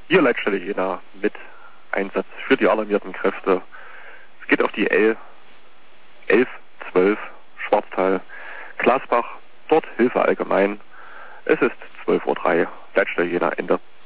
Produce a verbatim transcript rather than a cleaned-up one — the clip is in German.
Hier Leitstelle Jena mit Einsatz für die alarmierten Kräfte. Es geht auf die L elf zwölf Schwarztal Glasbach. Dort Hilfe allgemein. Es ist zwölf Uhr drei. Leitstelle Jena Ende.